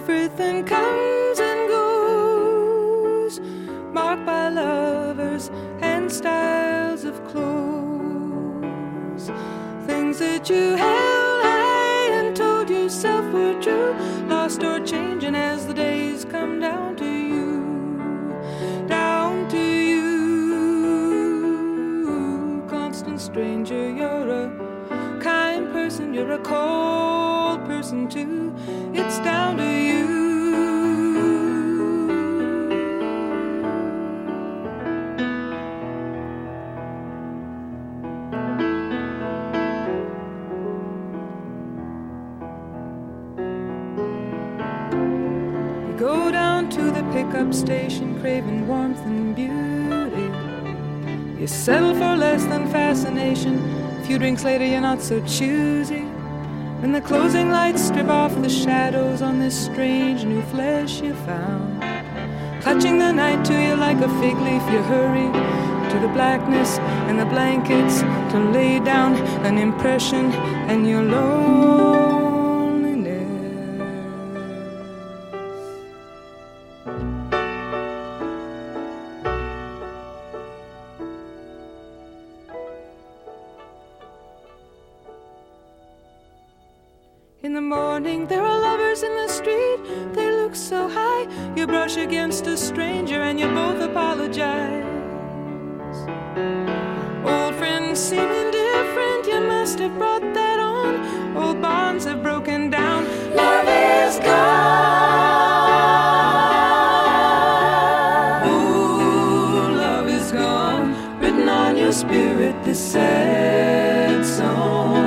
Everything comes and goes, marked by lovers and styles of clothes. Things that you held high and told yourself were true, lost or changing as the days come down to you, down to you. Constant stranger, you're a kind person, you're a cold person too. It's down to you. You go down to the pickup station craving warmth and beauty. You settle for less than fascination. A few drinks later you're not so choosy. When the closing lights strip off the shadows on this strange new flesh you found, clutching the night to you like a fig leaf, you hurry to the blackness and the blankets to lay down an impression and your loneliness. In the morning there are lovers in the street, they look so high. You brush against a stranger and you both apologize. Old friends seem indifferent, you must have brought that on. Old bonds have broken down. Love is gone. Ooh, love is gone. Written on your spirit this sad song.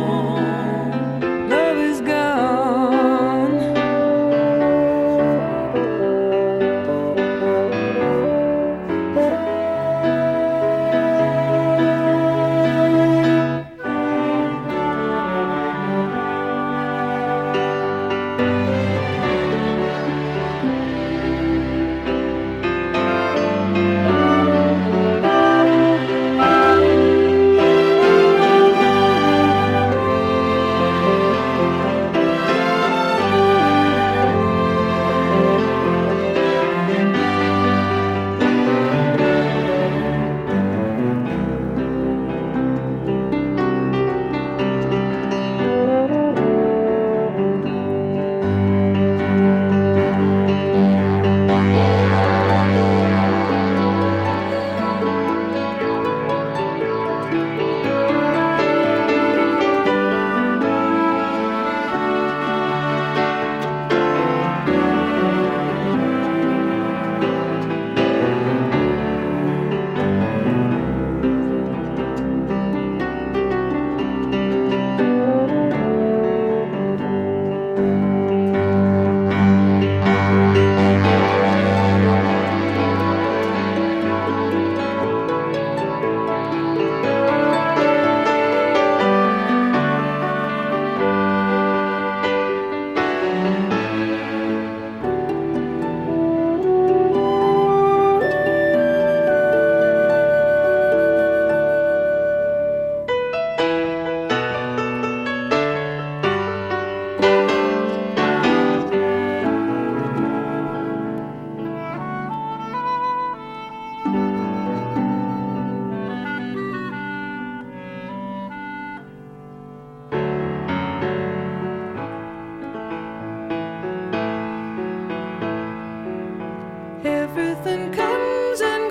Everything comes and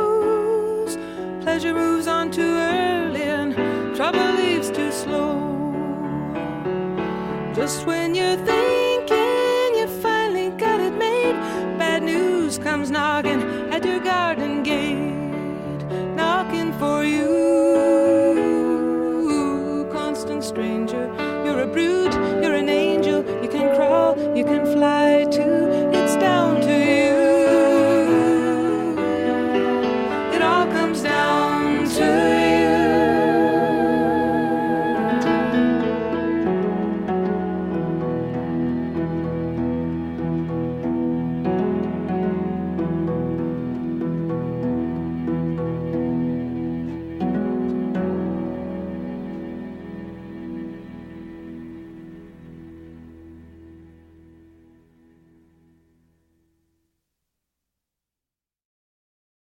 goes, pleasure moves on too early and trouble leaves too slow. Just when you're thinking you finally got it made, bad news comes knocking at your garden gate, knocking for you. Constant stranger, you're a brute